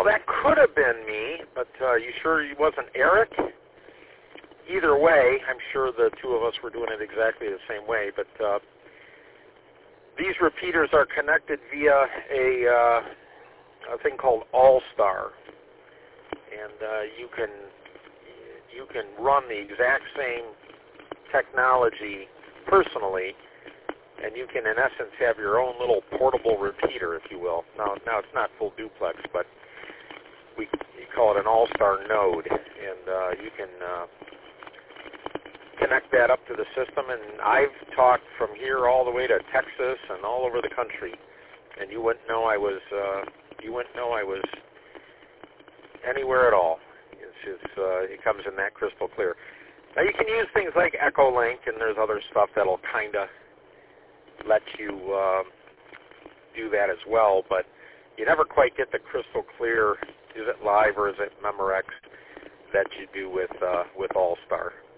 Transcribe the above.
Well, that could have been me, but you sure it wasn't Eric? Either way, I'm sure the two of us were doing it exactly the same way, but these repeaters are connected via a thing called All-Star, and you can run the exact same technology personally, and you can, in essence, have your own little portable repeater, if you will. Now it's not full duplex, but we call it an All-Star node, and you can connect that up to the system. And I've talked from here all the way to Texas and all over the country, and you wouldn't know I was anywhere at all. It comes in that crystal clear. Now you can use things like Echolink, and there's other stuff that'll kind of let you do that as well, but you never quite get the crystal clear, is it live or is it Memorex, that you do with All-Star.